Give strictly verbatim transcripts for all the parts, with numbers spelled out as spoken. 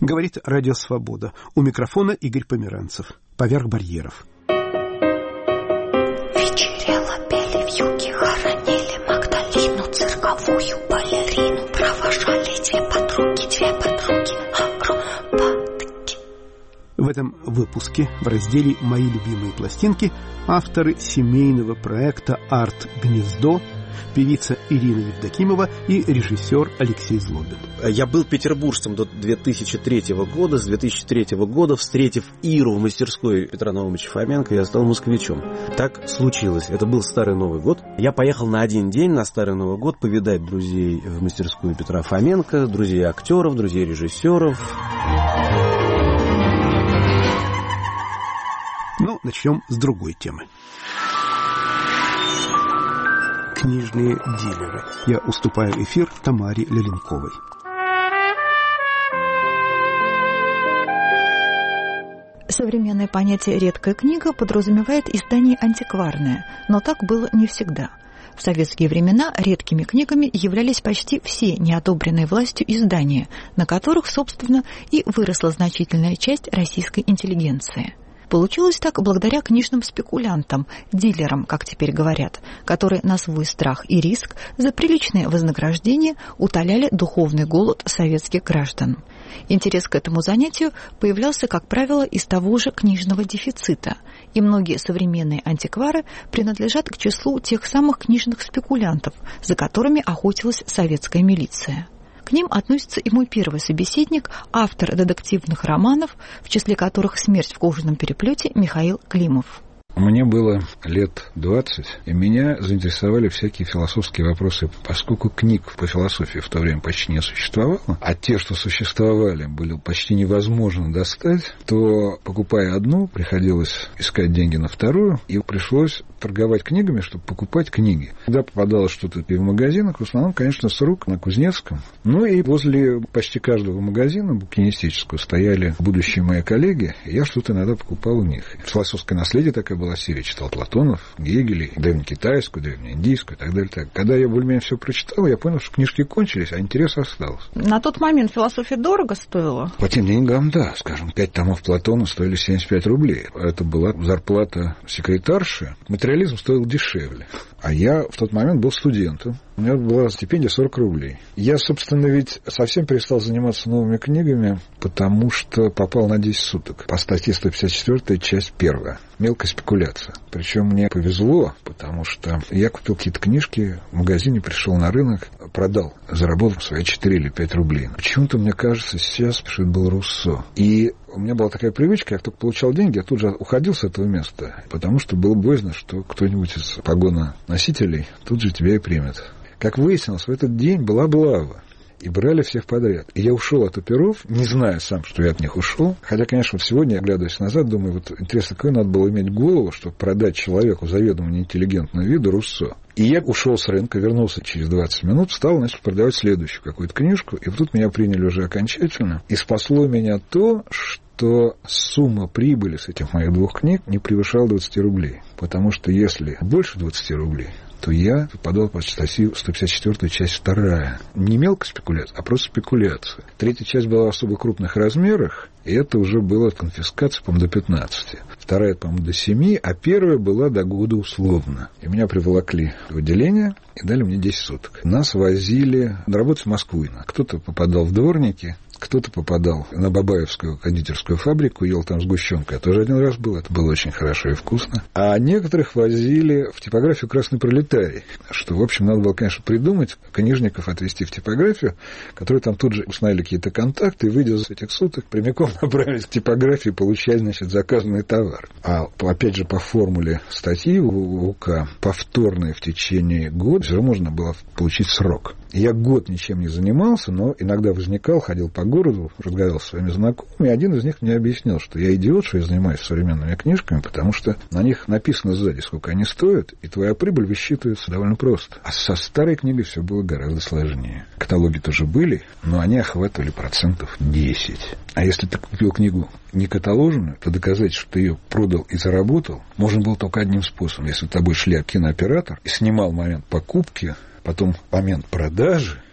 Говорит Радио Свобода. У микрофона Игорь Померанцев. Поверх барьеров. Вечерело, пели вьюги, хоронили Магдалину, цирковую балерину. Провожали две подруги, две подруги, акробатки. В этом выпуске в разделе «Мои любимые пластинки» авторы семейного проекта «Арт-гнездо», певица Ирина Евдокимова и режиссер Алексей Злобин. Я был петербуржцем до две тысячи третьего года. С две тысячи третьего года, встретив Иру в мастерской Петра Наумовича Фоменко, я стал москвичом. Так случилось. Это был Старый Новый год. Я поехал на один день на Старый Новый год повидать друзей в мастерскую Петра Фоменко, друзей актеров, друзей режиссеров. Ну, начнем с другой темы. Книжные дилеры. Я уступаю эфир Тамаре Леленковой. Современное понятие «редкая книга» подразумевает издание антикварное, но так было не всегда. В советские времена редкими книгами являлись почти все неодобренные властью издания, на которых, собственно, и выросла значительная часть российской интеллигенции. Получилось так благодаря книжным спекулянтам, дилерам, как теперь говорят, которые на свой страх и риск за приличное вознаграждение утоляли духовный голод советских граждан. Интерес к этому занятию появлялся, как правило, из того же книжного дефицита, и многие современные антиквары принадлежат к числу тех самых книжных спекулянтов, за которыми охотилась советская милиция. К ним относится и мой первый собеседник, автор детективных романов, в числе которых «Смерть в кожаном переплете» Михаил Климов. Мне было лет двадцать, и меня заинтересовали всякие философские вопросы, поскольку книг по философии в то время почти не существовало, а те, что существовали, были почти невозможно достать, то, покупая одну, приходилось искать деньги на вторую, и пришлось торговать книгами, чтобы покупать книги. Когда попадалось что-то и в магазинах, в основном, конечно, с рук на Кузнецком. Ну и возле почти каждого магазина букинистического стояли будущие мои коллеги, и я что-то иногда покупал у них. Философское наследие такая была серия, читал Платонов, Гегеля, древнекитайскую, древнеиндийскую и так далее. Так. Когда я более-менее все прочитал, я понял, что книжки кончились, а интерес остался. На тот момент философия дорого стоила? По тем деньгам, да. Скажем, пять томов Платона стоили семьдесят пять рублей. Это была зарплата секретарши. Материализм стоил дешевле. А я в тот момент был студентом. У меня была стипендия сорок рублей. Я, собственно, ведь совсем перестал заниматься новыми книгами, потому что попал на десять суток. По статье сто пятьдесят четыре, часть первая. Мелкая спекуляция. Причем мне повезло, потому что я купил какие-то книжки, в магазине пришел на рынок, продал, заработал свои четыре или пять рублей. Почему-то мне кажется сейчас, что это был Руссо. И у меня была такая привычка, я только получал деньги, я тут же уходил с этого места, потому что было боязно, что кто-нибудь из погононосителей тут же тебя и примет. Как выяснилось, в этот день была облава. И брали всех подряд. И я ушел от оперов, не зная сам, что я от них ушел. Хотя, конечно, вот сегодня, оглядываясь назад, думаю, вот интересно, какой надо было иметь голову, чтобы продать человеку заведомо неинтеллигентного вида Руссо. И я ушел с рынка, вернулся через двадцать минут, стал, начал продавать следующую какую-то книжку. И вот тут меня приняли уже окончательно. И спасло меня то, что сумма прибыли с этих моих двух книг не превышала двадцать рублей. Потому что если больше двадцати рублей, то я подал под статью сто пятьдесят четыре, часть вторая. Не мелкая спекуляция, а просто спекуляция. Третья часть была в особо крупных размерах, и это уже была конфискация, по-моему, до пятнадцати. Вторая, по-моему, до семи, а первая была до года условно. И меня приволокли в отделение и дали мне десять суток. Нас возили на работу в Москву. Кто-то попадал в дворники, кто-то попадал на Бабаевскую кондитерскую фабрику, ел там сгущенку. Я тоже один раз был, это было очень хорошо и вкусно. А некоторых возили в типографию «Красный пролетарий», что, в общем, надо было, конечно, придумать, книжников отвезти в типографию, которые там тут же установили какие-то контакты, и, выйдя с этих суток, прямиком направились в типографию и получали, значит, заказанный товар. А, опять же, по формуле статьи у УК, повторные в течение года, все равно можно было получить срок. Я год ничем не занимался, но иногда возникал, ходил по городу, разговаривал со своими знакомыми, и один из них мне объяснил, что я идиот, что я занимаюсь современными книжками, потому что на них написано сзади, сколько они стоят, и твоя прибыль высчитывается довольно просто. А со старой книгой все было гораздо сложнее. Каталоги тоже были, но они охватывали процентов десять. А если ты купил книгу не каталоженную, то доказать, что ты ее продал и заработал, можно было только одним способом. Если с тобой шли кинооператор и снимал момент покупки, потом момент продажи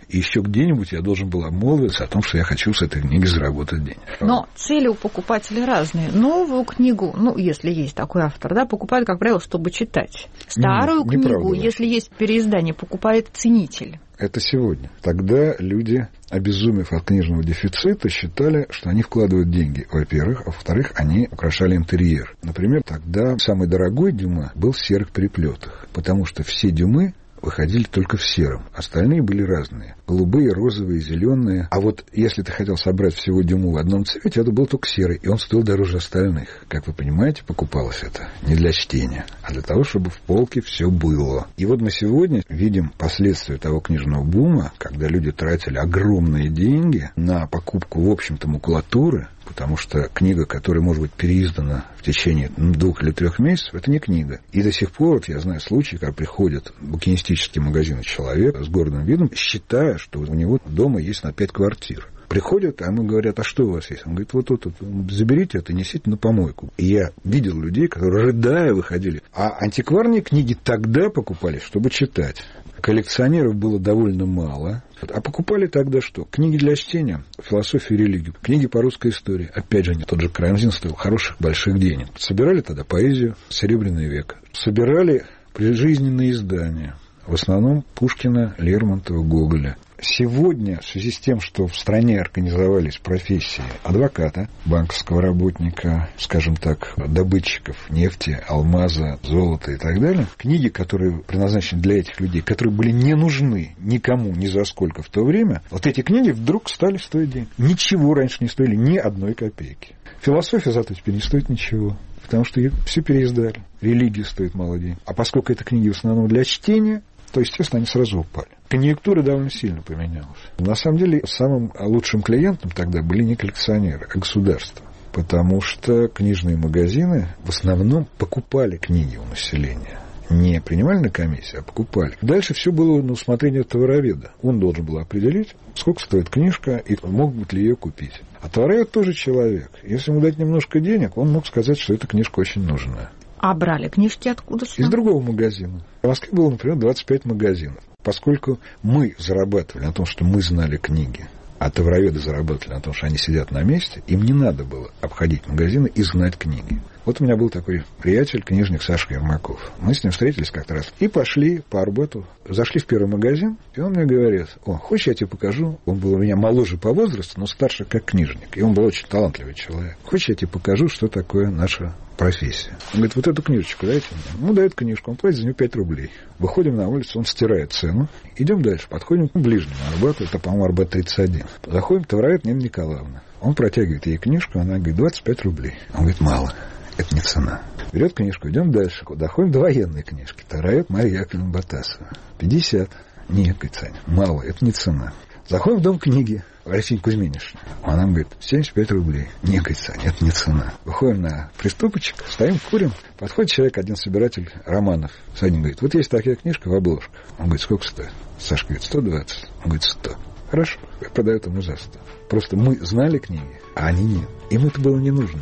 и еще где-нибудь я должен был обмолвиться о том, что я хочу с этой книги заработать денег. Но цели у покупателей разные. Новую книгу, ну, если есть такой автор, да, покупают, как правило, чтобы читать. Старую не, книгу, если есть переиздание, покупает ценитель. Это сегодня. Тогда люди, обезумев от книжного дефицита, считали, что они вкладывают деньги, во-первых, а во-вторых, они украшали интерьер. Например, тогда самый дорогой Дюма был в серых переплетах, потому что все Дюмы выходили только в сером. Остальные были разные. Голубые, розовые, зеленые. А вот если ты хотел собрать всего Дюму в одном цвете, это был только серый, и он стоил дороже остальных. Как вы понимаете, покупалось это не для чтения, а для того, чтобы в полке все было. И вот мы сегодня видим последствия того книжного бума, когда люди тратили огромные деньги на покупку, в общем-то, макулатуры, потому что книга, которая может быть переиздана в течение двух или трех месяцев, это не книга. И до сих пор, вот я знаю случаи, когда приходит в букинистический магазин человек с гордым видом, считая, что у него дома есть на пять квартир. Приходят, а ему говорят, а что у вас есть? Он говорит, вот тут, заберите это, несите на помойку. И я видел людей, которые, рыдая, выходили. А антикварные книги тогда покупались, чтобы читать. Коллекционеров было довольно мало. А покупали тогда что? Книги для чтения, философию и религию, книги по русской истории. Опять же, тот же Карамзин стоил хороших больших денег. Собирали тогда поэзию, Серебряный век. Собирали прижизненные издания. В основном Пушкина, Лермонтова, Гоголя. Сегодня, в связи с тем, что в стране организовались профессии адвоката, банковского работника, скажем так, добытчиков нефти, алмаза, золота и так далее, книги, которые предназначены для этих людей, которые были не нужны никому ни за сколько в то время, вот эти книги вдруг стали стоить денег. Ничего раньше не стоили, ни одной копейки. Философия зато теперь не стоит ничего, потому что ее все переиздали. Религия стоит мало денег. А поскольку это книги в основном для чтения, то, естественно, они сразу упали. Конъюнктура довольно сильно поменялась. На самом деле, самым лучшим клиентом тогда были не коллекционеры, а государство. Потому что книжные магазины в основном покупали книги у населения. Не принимали на комиссию, а покупали. Дальше все было на усмотрение товароведа. Он должен был определить, сколько стоит книжка и могут ли ее купить. А товаровед тоже человек. Если ему дать немножко денег, он мог сказать, что эта книжка очень нужна. А брали книжки откуда? Из другого магазина. В Москве было, например, двадцать пять магазинов. Поскольку мы зарабатывали на том, что мы знали книги, а товароведы зарабатывали на том, что они сидят на месте, им не надо было обходить магазины и знать книги. Вот у меня был такой приятель, книжник Сашка Ермаков. Мы с ним встретились как-то раз и пошли по Арбату, зашли в первый магазин, и он мне говорит, о, хочешь, я тебе покажу? Он был у меня моложе по возрасту, но старше как книжник, и он был очень талантливый человек. Хочешь, я тебе покажу, что такое наша профессия? Он говорит, вот эту книжечку дайте мне. Ну, дает книжку, он платит за нее пять рублей. Выходим на улицу, он стирает цену. Идем дальше, подходим к ближнему Арбату, это, по-моему, Арбат тридцать один. Заходим, товаровед Нина Николаевна. Он протягивает ей книжку, она говорит, двадцать пять рублей. Он говорит, мало, это не цена. Берет книжку, идем дальше. Доходим до военной книжки. Товаровед Мария Яковлевна Батасова. пятьдесят. Нет, говорит, Саня, мало, это не цена. Заходим в дом книги. Арсений Кузьминишна. Она нам говорит, семьдесят пять рублей. Не, говорит, Саня, это не цена. Выходим на приступочек, стоим, курим. Подходит человек, один собиратель романов. Саня говорит, вот есть такая книжка в обложках. Он говорит, сколько стоит? Саша говорит, сто двадцать. Он говорит, сто. Хорошо, продает ему за сто. Просто мы знали книги, а они нет. Им это было не нужно.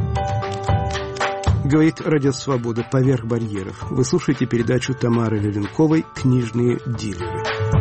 Говорит Радио Свобода «Поверх барьеров». Вы слушаете передачу Тамары Левенковой «Книжные дилеры».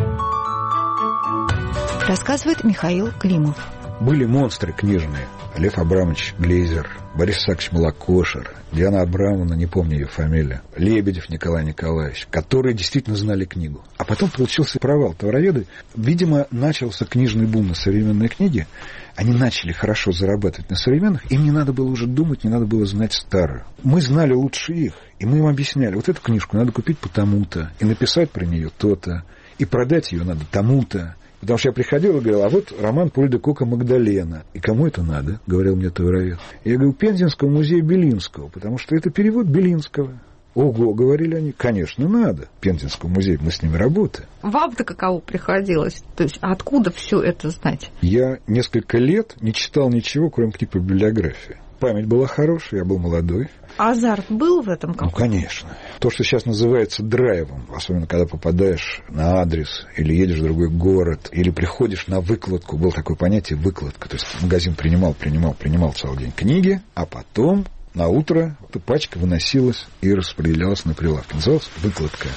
Рассказывает Михаил Климов. Были монстры книжные. Лев Абрамович Глейзер, Борис Исаакович Молокошер, Диана Абрамовна, не помню ее фамилию, Лебедев Николай Николаевич, которые действительно знали книгу. А потом получился провал. Товароведы, видимо, начался книжный бум на современные книги. Они начали хорошо зарабатывать на современных. Им не надо было уже думать, не надо было знать старую. Мы знали лучше их. И мы им объясняли, вот эту книжку надо купить потому-то, и написать про нее то-то, и продать ее надо тому-то. Потому что я приходил и говорил, а вот роман Поль де Кока «Магдалена». И кому это надо? Говорил мне товаровед. Я говорю, Пензенского музея Белинского, потому что это перевод Белинского. Ого, говорили они, конечно, надо. Пензенского музея, мы с ними работаем. Вам-то каково приходилось? То есть откуда все это знать? Я несколько лет не читал ничего, кроме книг по библиографии. Память была хорошая, я был молодой. Азарт был в этом? Ну, конечно. То, что сейчас называется драйвом, особенно когда попадаешь на адрес, или едешь в другой город, или приходишь на выкладку, было такое понятие выкладка, то есть магазин принимал, принимал, принимал целый день книги, а потом на утро эта пачка выносилась и распределялась на прилавке. Называлась выкладка.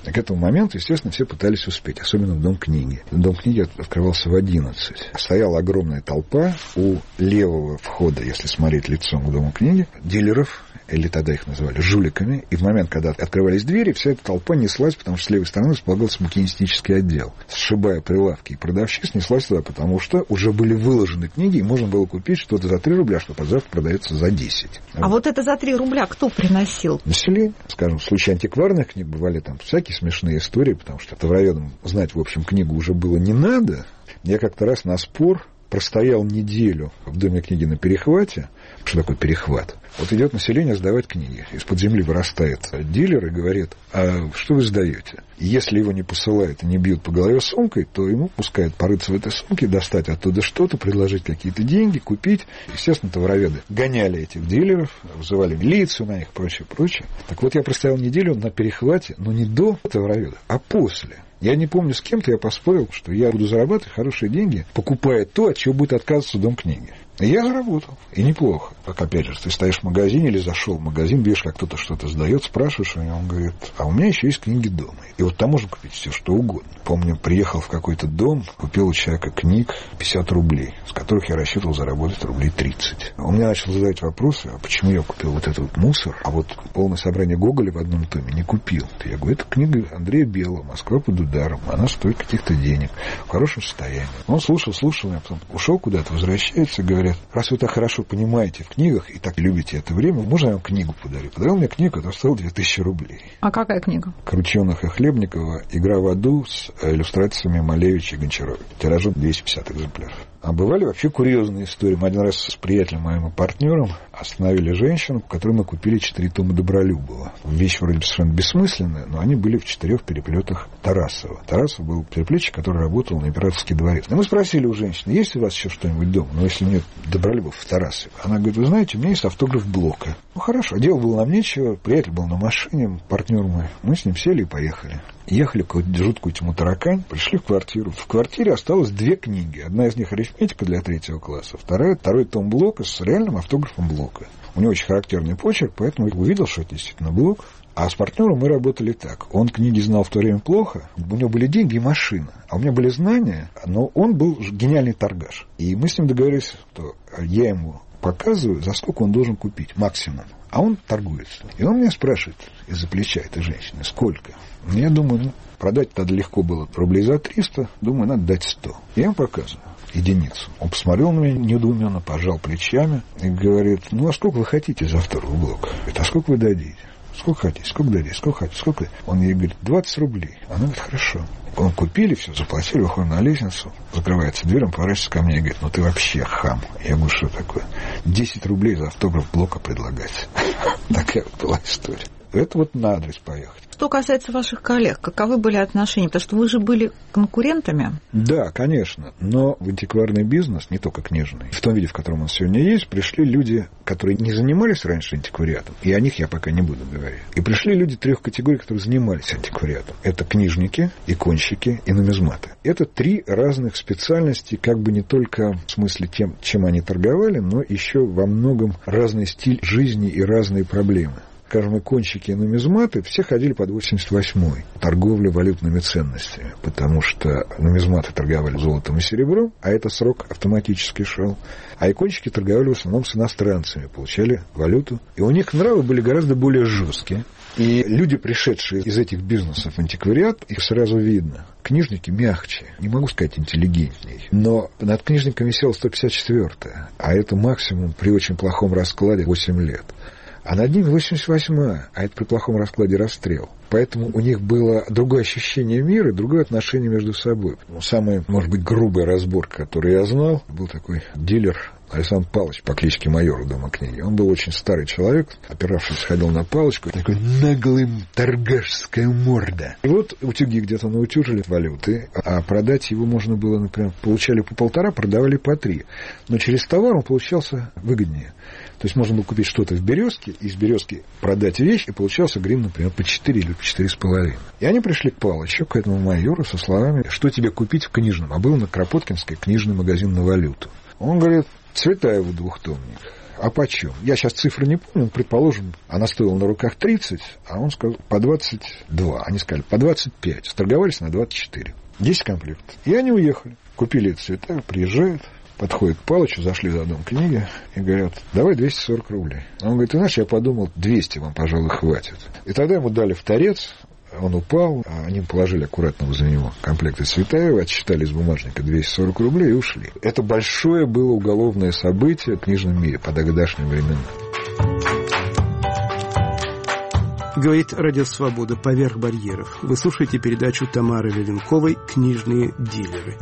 И к этому моменту, естественно, все пытались успеть, особенно в Дом книги. Дом книги открывался в одиннадцать. Стояла огромная толпа у левого входа, если смотреть лицом к Дому книги, дилеров, или тогда их называли жуликами. И в момент, когда открывались двери, вся эта толпа неслась, потому что с левой стороны располагался букинистический отдел. Сшибая прилавки и продавщиц, неслась туда, потому что уже были выложены книги, и можно было купить что-то за три рубля, что завтра продается за десять. А вот. вот это за три рубля кто приносил? Население. Скажем, в случае антикварных книг бывали там всякие смешные истории, потому что товароведам знать, в общем, книгу уже было не надо. Я как-то раз на спор простоял неделю в Доме книги на перехвате. Что такое перехват? Вот идет население сдавать книги. Из-под земли вырастает дилер и говорит: а что вы сдаете? Если его не посылают и не бьют по голове сумкой, то ему пускают порыться в этой сумке, достать оттуда что-то, предложить какие-то деньги, купить. Естественно, товароведы гоняли этих дилеров, вызывали милицию на них, прочее, прочее. Так вот, я простоял неделю на перехвате, но не до товароведа, а после. Я не помню, с кем-то я поспорил, что я буду зарабатывать хорошие деньги, покупая то, от чего будет отказываться Дом книги. И я заработал. И неплохо. Как, опять же, ты стоишь в магазине или зашел в магазин, видишь, как кто-то что-то сдает, спрашиваешь у него, он говорит: а у меня еще есть книги дома. И вот там можно купить все, что угодно. Помню, приехал в какой-то дом, купил у человека книг пятьдесят рублей, с которых я рассчитывал заработать рублей тридцать. Он мне начал задавать вопросы: а почему я купил вот этот вот мусор, а вот полное собрание Гоголя в одном томе не купил? Я говорю: это книга Андрея Белого «Москва под ударом». Она стоит каких-то денег, в хорошем состоянии. Он слушал, слушал, а потом ушел куда-то, возвращается и говорит: раз вы так хорошо понимаете в книгах и так любите это время, можно я вам книгу подарю? Подарил мне книгу, которая стоила две тысячи рублей. А какая книга? Крученых и Хлебникова «Игра в аду» с иллюстрациями Малевича и Гончарова. Тиражом двести пятьдесят экземпляров. А бывали вообще курьезные истории. Мы один раз с приятелем моим и партнером остановили женщину, у которой мы купили четыре тома Добролюбова. Вещь вроде совершенно бессмысленная, но они были в четырех переплетах Тарасова. Тарасов был переплетчик, который работал на Императорский дворец. И мы спросили у женщины: есть ли у вас еще что-нибудь дома? Но если нет Добролюбов в Тарасове. Она говорит: вы знаете, у меня есть автограф Блока. Ну хорошо, дело было нам нечего, приятель был на машине, партнер мой. Мы с ним сели и поехали. Ехали в какую-то жуткую тьму таракань, пришли в квартиру. В квартире осталось две книги. Одна из них арифметика для третьего класса, вторая, второй том Блока с реальным автографом Блока. У него очень характерный почерк, поэтому я увидел, что это действительно Блок. А с партнером мы работали так. Он книги знал в то время плохо, у него были деньги и машина. А у меня были знания, но он был гениальный торгаш. И мы с ним договорились, что я ему показываю, за сколько он должен купить, максимум. А он торгуется. И он меня спрашивает из-за плеча этой женщины: сколько? Я думаю, ну, продать тогда легко было рублей за триста. Думаю, надо дать сто. Я ему показываю единицу. Он посмотрел на меня недоуменно, пожал плечами и говорит: ну, а сколько вы хотите за второй блок? Говорит: а сколько вы дадите? Сколько хотите? Сколько дадите? Сколько хотите? Сколько? Он ей говорит: двадцать рублей. Она говорит: хорошо. Он купили все, заплатили, выходим на лестницу, закрывается дверь, он поворачивается ко мне и говорит: ну ты вообще хам. Я говорю: что такое? десять рублей за автограф Блока предлагать. Такая вот была история. Это вот на адрес поехать. Что касается ваших коллег, каковы были отношения? Потому что вы же были конкурентами. Да, конечно. Но в антикварный бизнес, не только книжный, в том виде, в котором он сегодня есть, пришли люди, которые не занимались раньше антиквариатом, и о них я пока не буду говорить. И пришли люди трех категорий, которые занимались антиквариатом. Это книжники, иконщики и нумизматы. Это три разных специальности, как бы не только в смысле тем, чем они торговали, но еще во многом разный стиль жизни и разные проблемы. Скажем, иконщики и нумизматы все ходили под восемьдесят восьмой. Торговля валютными ценностями, потому что нумизматы торговали золотом и серебром, а это срок автоматически шел. А иконщики торговали в основном с иностранцами, получали валюту. И у них нравы были гораздо более жесткие. И люди, пришедшие из этих бизнесов в антиквариат, их сразу видно. Книжники мягче, не могу сказать интеллигентней, но над книжниками висела сто пятьдесят четвёртая, а это максимум при очень плохом раскладе восемь лет. А над ними восемьдесят восьмая, а это при плохом раскладе расстрел. Поэтому у них было другое ощущение мира и другое отношение между собой. Самый, может быть, грубый разбор, который я знал, был такой дилер Александр Павлович по кличке Майор у Дома книги. Он был очень старый человек, опиравшись, ходил на палочку, такой наглый торгашская морда. И вот утюги где-то наутюжили валюты, а продать его можно было, например, получали по полтора, продавали по три. Но через товар он получался выгоднее. То есть можно было купить что-то в «Березке», и из «Березки» продать вещь, и получался гривен, например, по четыре или по четыре с половиной. И они пришли к Палычу, к этому майору, со словами: что тебе купить в книжном? А был на Кропоткинской книжный магазин на валюту. Он говорит: Цветаеву двухтомник. а почем? Я сейчас цифры не помню, предположим, она стоила на руках тридцать, а он сказал по двадцать два. Они сказали по двадцать пять. Сторговались на двадцать четыре. десять комплектов. И они уехали. Купили это цвета, приезжают, подходят к Палычу, зашли за дом книги и говорят, давай двести сорок рублей. Он говорит, ты знаешь, я подумал, двести вам, пожалуй, хватит. И тогда ему дали в торец, он упал, они положили аккуратно возле него комплекты Цветаева, отсчитали из бумажника двести сорок рублей и ушли. Это большое было уголовное событие в книжном мире по тогдашним временам. Говорит Радио Свобода «Поверх барьеров». Вы слушаете передачу Тамары Левенковой «Книжные дилеры».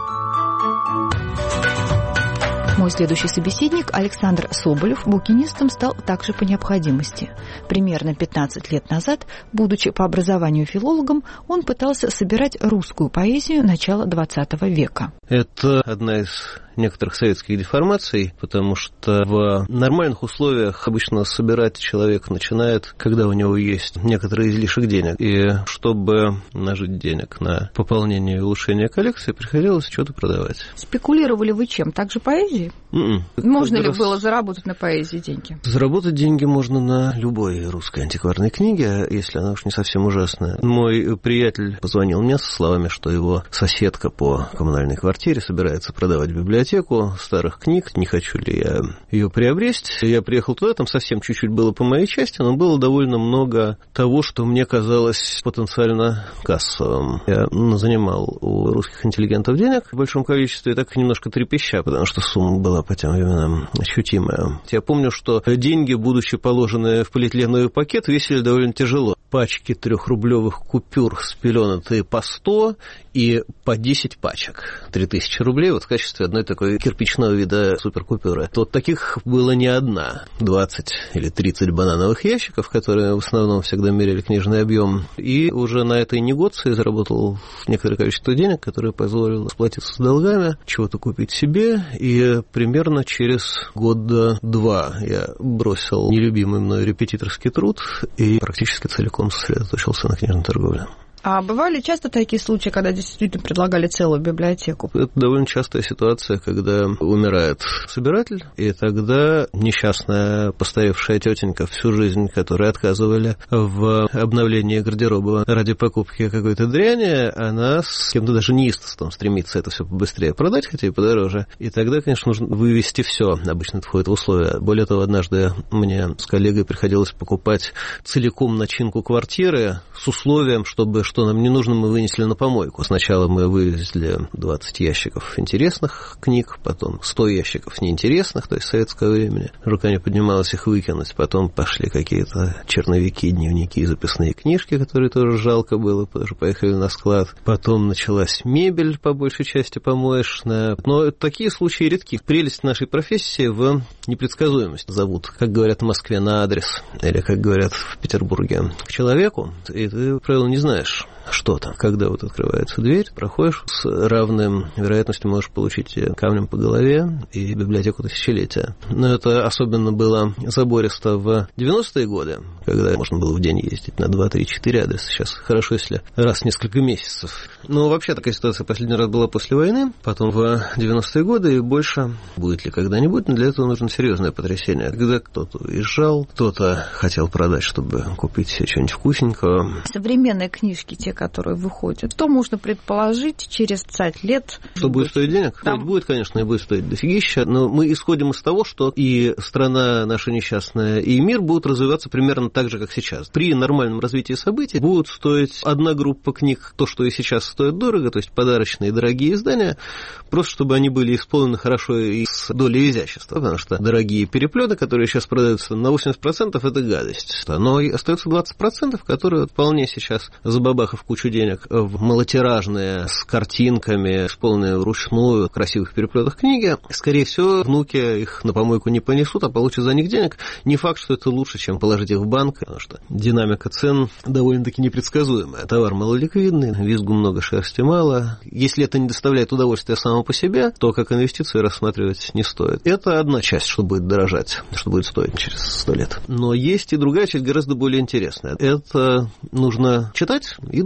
Мой следующий собеседник Александр Соболев букинистом стал также по необходимости. Примерно пятнадцать лет назад, будучи по образованию филологом, он пытался собирать русскую поэзию начала двадцатого века. Это одна из некоторых советских деформаций, потому что в нормальных условиях обычно собирать человек начинает, когда у него есть некоторый излишек денег. И чтобы нажить денег на пополнение и улучшение коллекции, приходилось что-то продавать. Спекулировали вы чем? Также поэзией? Mm-mm. Можно Как ли раз... было заработать на поэзии деньги? Заработать деньги можно на любой русской антикварной книге, если она уж не совсем ужасная. Мой приятель позвонил мне со словами, что его соседка по коммунальной квартире собирается продавать библиотеку старых книг, не хочу ли я ее приобрести. Я приехал туда, там совсем чуть-чуть было по моей части, но было довольно много того, что мне казалось потенциально кассовым. Я занимал у русских интеллигентов денег в большом количестве, так немножко трепеща, потому что сумма была по тем временам ощутимая. Я помню, что деньги, будучи положены в полиэтиленовый пакет, весили довольно тяжело. Пачки трехрублевых купюр спеленатые по сто и по десять пачек. Три тысячи рублей вот в качестве одной такой кирпичного вида суперкупюры. Вот таких было не одна. двадцать или тридцать банановых ящиков, которые в основном всегда меряли книжный объем. И уже на этой негоции заработал некоторое количество денег, которое позволило сплотиться с долгами, чего-то купить себе. И примерно через года два я бросил нелюбимый мной репетиторский труд и практически целиком сосредоточился на книжной торговле. А бывали часто такие случаи, когда действительно предлагали целую библиотеку? Это довольно частая ситуация, когда умирает собиратель, и тогда несчастная постаревшая тетенька всю жизнь, которой отказывали в обновлении гардероба ради покупки какой-то дряни, она с кем-то даже неистовством стремится это все побыстрее продать, хотя и подороже. И тогда, конечно, нужно вывести все. Обычно это входит в условия. Более того, однажды мне с коллегой приходилось покупать целиком начинку квартиры с условием, чтобы что нам не нужно, мы вынесли на помойку. Сначала мы вывезли двадцать ящиков интересных книг, потом сто ящиков неинтересных, то есть советского времени. Рука не поднималась их выкинуть. Потом пошли какие-то черновики, дневники, записные книжки, которые тоже жалко было, потому что поехали на склад. Потом началась мебель, по большей части помоечная. Но такие случаи редки. Прелесть нашей профессии в непредсказуемости. Зовут, как говорят в Москве, на адрес, или, как говорят в Петербурге, к человеку, и ты, правило, не знаешь, что там. Когда вот открывается дверь, проходишь, с равной вероятностью можешь получить камнем по голове и библиотеку тысячелетия. Но это особенно было забористо в девяностые годы, когда можно было в день ездить на два, три, четыре адреса. Сейчас хорошо, если раз в несколько месяцев. Но вообще такая ситуация последний раз была после войны, потом в девяностые годы и больше. Будет ли когда-нибудь, но для этого нужно серьезное потрясение. Когда кто-то уезжал, кто-то хотел продать, чтобы купить себе что-нибудь вкусненького. Современные книжки, те, которые выходят, что можно предположить через пятьдесят лет? Что будет стоить денег? Там... Будет, конечно, и будет стоить дофигища, но мы исходим из того, что и страна наша несчастная, и мир будут развиваться примерно так же, как сейчас. При нормальном развитии событий будут стоить одна группа книг, то, что и сейчас стоит дорого, то есть подарочные дорогие издания, просто чтобы они были исполнены хорошо и с долей изящества, потому что дорогие переплеты, которые сейчас продаются на восемьдесят процентов, это гадость. Но и остается двадцать процентов, которые вполне сейчас, забабахав кучу денег в малотиражные, с картинками, исполненные вручную, в красивых переплетах книги, скорее всего, внуки их на помойку не понесут, а получат за них денег. Не факт, что это лучше, чем положить их в банк, потому что динамика цен довольно-таки непредсказуемая. Товар малоликвидный, визгу много, шерсти мало. Если это не доставляет удовольствия само по себе, то как инвестицию рассматривать не стоит. Это одна часть, что будет дорожать, что будет стоить через сто лет. Но есть и другая часть, гораздо более интересная. Это нужно читать и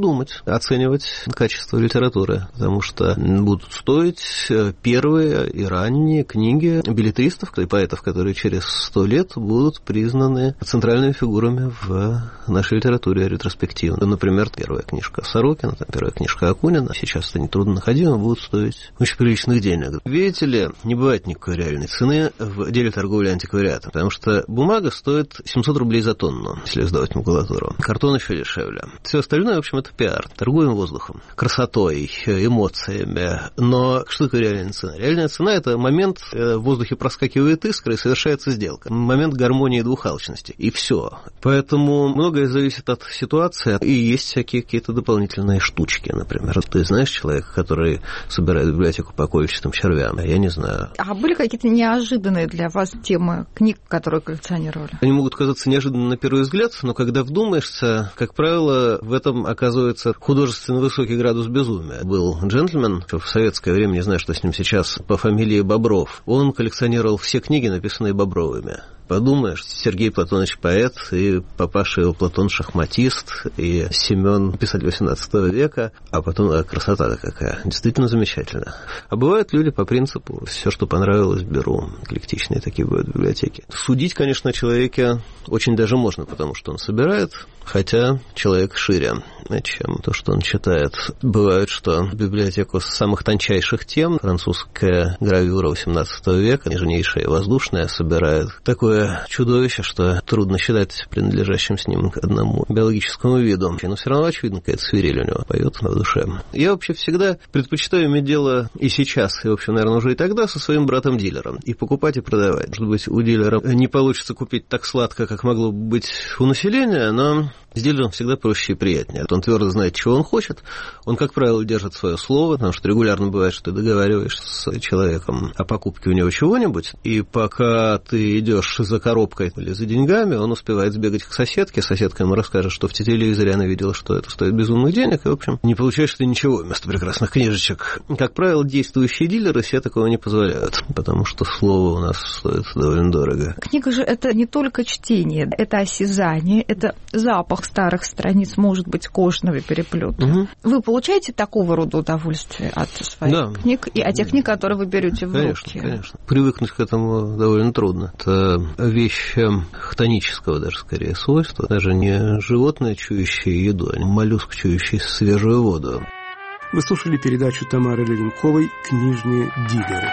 думать, оценивать качество литературы, потому что будут стоить первые и ранние книги беллетристов и поэтов, которые через сто лет будут признаны центральными фигурами в нашей литературе ретроспективно. Например, первая книжка Сорокина, там, первая книжка Акунина, сейчас это нетрудно находимо, будут стоить очень приличных денег. Видите ли, не бывает никакой реальной цены в деле торговли антиквариатом, потому что бумага стоит семьсот рублей за тонну, если сдавать макулатуру. Картон еще дешевле. Все остальное, в общем, это пиар. Торгуем воздухом, красотой, эмоциями. Но что такое реальная цена? Реальная цена – это момент, в воздухе проскакивает искра и совершается сделка. Момент гармонии и двухалчности. И все. Поэтому многое зависит от ситуации. И есть всякие какие-то дополнительные штучки, например. Ты знаешь человека, который собирает библиотеку по ковичным червям? Я не знаю. А были какие-то неожиданные для вас темы книг, которые коллекционировали? Они могут казаться неожиданными на первый взгляд, но когда вдумаешься, как правило, в этом оказывается художественно высокий градус безумия. Был джентльмен в советское время, не знаю, что с ним сейчас, по фамилии Бобров. Он коллекционировал все книги, написанные Бобровыми. Подумаешь, Сергей Платонович поэт, и папаша его Платон шахматист, и Семен писатель восемнадцатого века, а потом а красота-то какая, действительно замечательно. А бывают люди по принципу все, что понравилось, беру. Эклектичные такие бывают библиотеки. Судить, конечно, о человеке очень даже можно, потому что он собирает, хотя человек шире, чем то, что он читает. Бывает, что библиотеку самых тончайших тем, французская гравюра восемнадцатого века, нежнейшая воздушная, собирает такое чудовище, что трудно считать принадлежащим с ним к одному биологическому виду. Но все равно, очевидно, какая-то свирель у него поет в душе. Я вообще всегда предпочитаю иметь дело и сейчас, и, в общем, наверное, уже и тогда со своим братом-дилером. И покупать, и продавать. Может быть, у дилера не получится купить так сладко, как могло бы быть у населения, но с дилером всегда проще и приятнее. Он твердо знает, чего он хочет. Он, как правило, держит свое слово, потому что регулярно бывает, что ты договариваешься с человеком о покупке у него чего-нибудь, и пока ты идешь за коробкой или за деньгами, он успевает сбегать к соседке, соседка ему расскажет, что в телевизоре она видела, что это стоит безумных денег, и, в общем, не получаешь ты ничего вместо прекрасных книжечек. Как правило, действующие дилеры себе такого не позволяют, потому что слово у нас стоит довольно дорого. Книга же это не только чтение, это осязание, это запах старых страниц, может быть, кожного переплета. Угу. Вы получаете такого рода удовольствие от своих да. книг и от тех книг, которые вы берете в конечно, руки? Конечно, привыкнуть к этому довольно трудно. Это вещь хтонического даже скорее свойства, даже не животное, чующее еду, а моллюск, чующий свежую воду. Вы слушали передачу Тамары Левенковой «Книжные дилеры».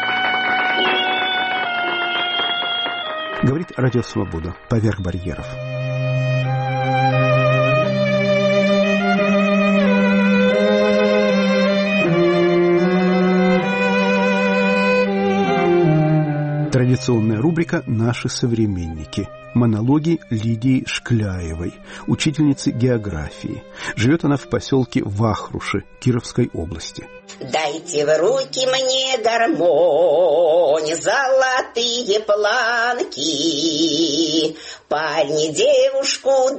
Говорит Радио Свобода. Поверх барьеров. Традиционная рубрика «Наши современники». Монологи Лидии Шкляевой, учительницы географии. Живет она в поселке Вахруши Кировской области. Дайте в руки мне гармонь, золотые планки. Парни девушку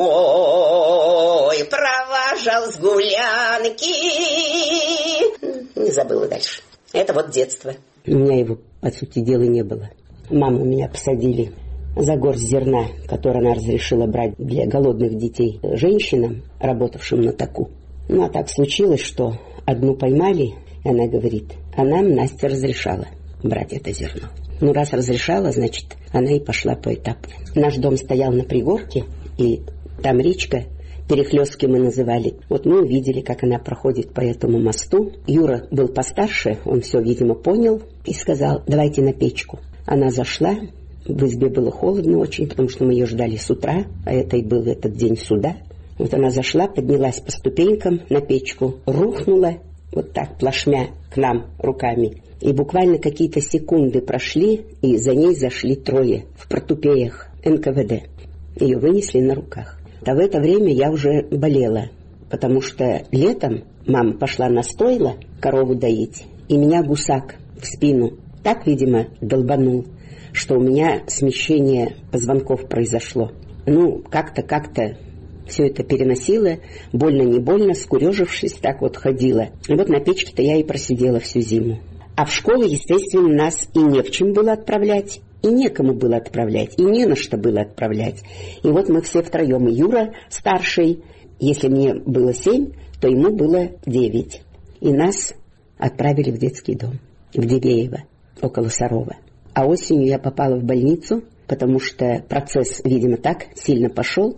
домой провожал с гулянки. Не забыла дальше. Это вот детство. У меня его, по сути дела, не было. Маму меня посадили за горсть зерна, которое она разрешила брать для голодных детей женщинам, работавшим на таку. Ну, а так случилось, что одну поймали, и она говорит, а нам Настя разрешала брать это зерно. Ну, раз разрешала, значит, она и пошла поэтапно. Наш дом стоял на пригорке, и там речка, Перехлёстки мы называли. Вот мы увидели, как она проходит по этому мосту. Юра был постарше, он все, видимо, понял и сказал, давайте на печку. Она зашла. В избе было холодно очень, потому что мы ее ждали с утра, а это и был этот день суда. Вот она зашла, поднялась по ступенькам на печку, рухнула вот так плашмя к нам руками. И буквально какие-то секунды прошли, и за ней зашли трое в портупеях эн ка вэ дэ. Ее вынесли на руках. А в это время я уже болела, потому что летом мама пошла на стойло корову доить, и меня гусак в спину так, видимо, долбанул, что у меня смещение позвонков произошло. Ну, как-то, как-то все это переносила, больно, не больно, скурежившись, так вот ходила. И вот на печке-то я и просидела всю зиму. А в школу, естественно, нас и не в чем было отправлять, и некому было отправлять, и не на что было отправлять. И вот мы все втроем, и Юра старший, Если мне было семь, то ему было девять. И нас отправили в детский дом, в Дивеево, около Сарова. А осенью я попала в больницу, потому что процесс, видимо, так сильно пошел,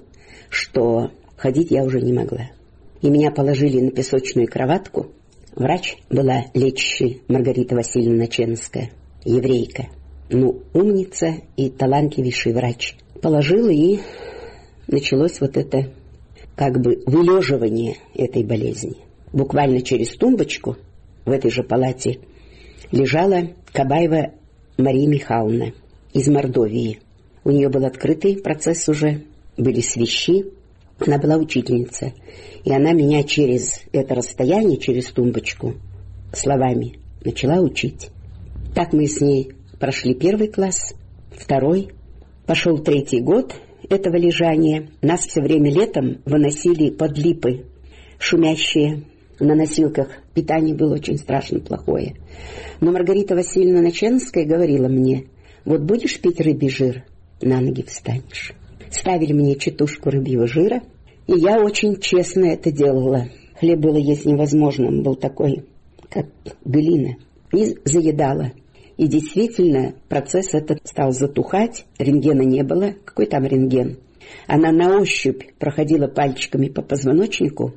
что ходить я уже не могла. И меня положили на песочную кроватку. Врач была лечащей Маргарита Васильевна Наченская, еврейка. Ну, умница и талантливейший врач. Положила, и началось вот это как бы вылеживание этой болезни. Буквально через тумбочку в этой же палате лежала Кабаева Мария Михайловна из Мордовии. У нее был открытый процесс уже, были свящи. Она была учительница. И она меня через это расстояние, через тумбочку, словами начала учить. Так мы с ней прошли первый класс, второй. Пошел третий год этого лежания. Нас все время летом выносили под липы, шумящие на носилках. Питание было очень страшно плохое. Но Маргарита Васильевна Наченская говорила мне: вот будешь пить рыбий жир, на ноги встанешь. Ставили мне читушку рыбьего жира, и я очень честно это делала. Хлеб было есть невозможно, он был такой, как глина, и заедала. И действительно, процесс этот стал затухать, рентгена не было. Какой там рентген? Она на ощупь проходила пальчиками по позвоночнику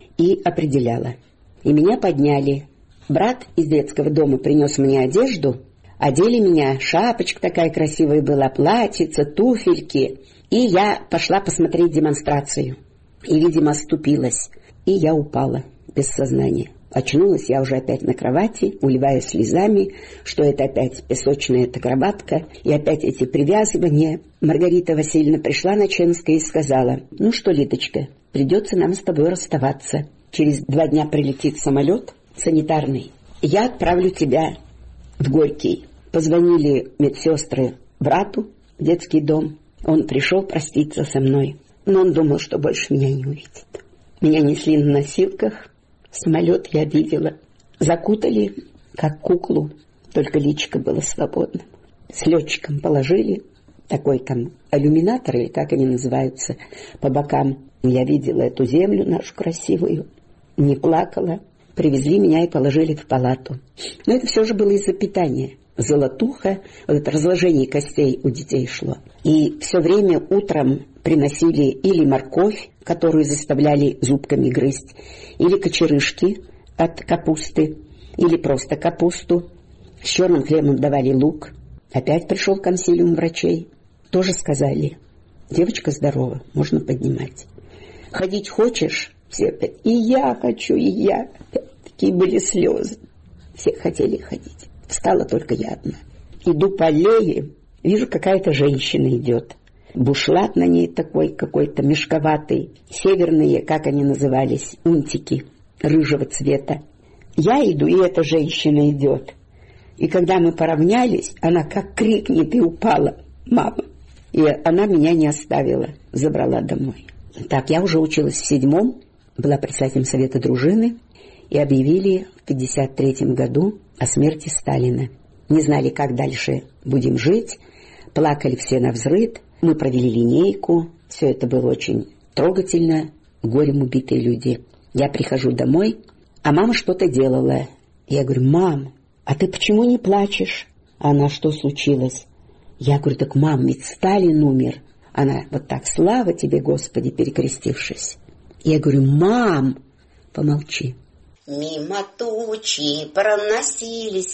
и определяла. И меня подняли. Брат из детского дома принес мне одежду, одели меня, шапочка такая красивая была, платьице, туфельки. И я пошла посмотреть демонстрацию. И, видимо, оступилась. И я упала без сознания. Очнулась я уже опять на кровати, уливаясь слезами, что это опять песочная эта кроватка, и опять эти привязывания. Маргарита Васильевна пришла Наченская и сказала: ну что, Лидочка, придется нам с тобой расставаться. Через два дня прилетит самолет санитарный. Я отправлю тебя в Горький. Позвонили медсестры брату в детский дом. Он пришел проститься со мной, но он думал, что больше меня не увидит. Меня несли на носилках. Самолет я видела. Закутали, как куклу, только личико было свободно. С летчиком положили, такой там иллюминатор, или как они называются, по бокам. Я видела эту землю нашу красивую, не плакала. Привезли меня и положили в палату. Но это все же было из-за питания. Золотуха, вот это разложение костей у детей шло. И все время утром приносили или морковь, которую заставляли зубками грызть, или кочерышки от капусты, или просто капусту. С черным хлебом давали лук. Опять пришел консилиум врачей. Тоже сказали: девочка здорова, можно поднимать. Ходить хочешь? Все опять: и я хочу, и я. Опять такие были слезы. Все хотели ходить. Встала только я одна. Иду по аллее, вижу, какая-то женщина идет. Бушлат на ней такой какой-то мешковатый. Северные, как они назывались, унтики рыжего цвета. Я иду, и эта женщина идет. И когда мы поравнялись, она как крикнет и упала: мама. И она меня не оставила, забрала домой. Так, я уже училась в седьмом, была председателем совета дружины, и объявили в пятьдесят третьем году о смерти Сталина. Не знали, как дальше будем жить, плакали все навзрыд. Мы провели линейку, все это было очень трогательно, горем убитые люди. Я прихожу домой, а мама что-то делала. Я говорю: мам, а ты почему не плачешь? Она: что случилось? Я говорю: так, мам, ведь Сталин умер. Она вот так: слава тебе, Господи, перекрестившись. Я говорю: мам, помолчи. Мимо тучи проносились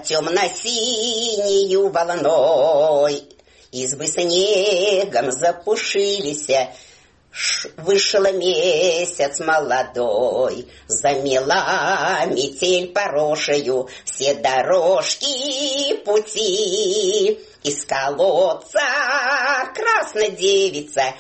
темно-синею волной, избы снегом запушились, вышел месяц молодой, замела метель порошею все дорожки пути. Из колодца красная девица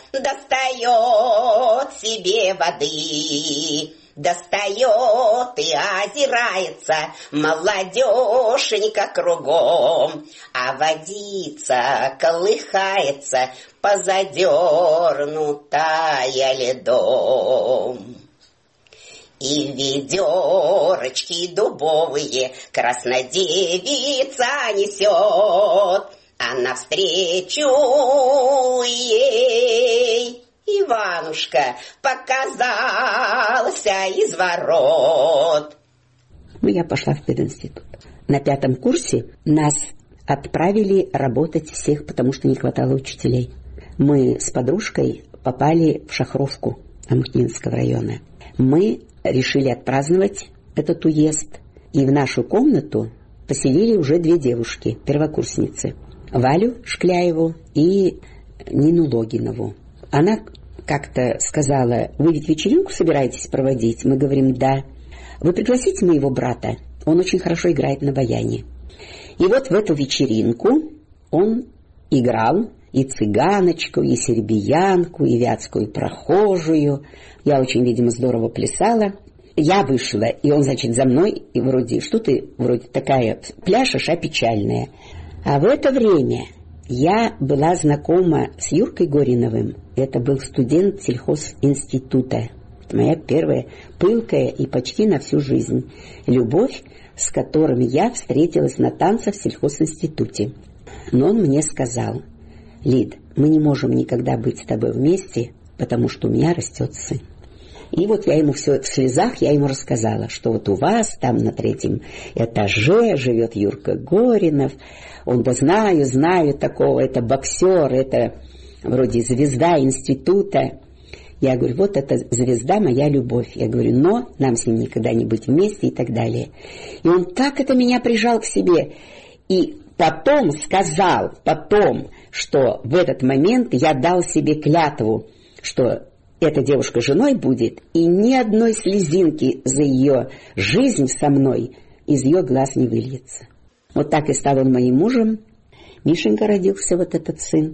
достает себе воды. Достает и озирается молодеженька кругом, а водица колыхается, позадернутая льдом. И ведерочки дубовые краснодевица несет, а навстречу ей Иванушка показался из ворот. Ну, я пошла в пединститут. На пятом курсе нас отправили работать всех, потому что не хватало учителей. Мы с подружкой попали в Шахровку Амхнинского района. Мы решили отпраздновать этот уезд. И в нашу комнату поселили уже две девушки, первокурсницы. Валю Шкляеву и Нину Логинову. Она как-то сказала: вы ведь вечеринку собираетесь проводить? Мы говорим: да. Вы пригласите моего брата? Он очень хорошо играет на баяне. И вот в эту вечеринку он играл и цыганочку, и сербиянку, и вятскую прохожую. Я очень, видимо, здорово плясала. Я вышла, и он, значит, за мной, и вроде, что ты, вроде такая пляшешь, а печальная. А в это время я была знакома с Юркой Гориновым. Это был студент сельхозинститута. Моя первая пылкая и почти на всю жизнь любовь, с которым я встретилась на танцах в сельхозинституте. Но он мне сказал: Лид, мы не можем никогда быть с тобой вместе, потому что у меня растет сын. И вот я ему все в слезах, я ему рассказала, что вот у вас там на третьем этаже живет Юрка Горинов. Он, да знаю, знаю такого, это боксер, это вроде звезда института. Я говорю: вот эта звезда моя любовь. Я говорю: но нам с ним никогда не быть вместе и так далее. И он так это меня прижал к себе. И потом сказал, потом, что в этот момент я дал себе клятву, что эта девушка женой будет, и ни одной слезинки за ее жизнь со мной из ее глаз не выльется. Вот так и стал он моим мужем. Мишенька родился, вот этот сын.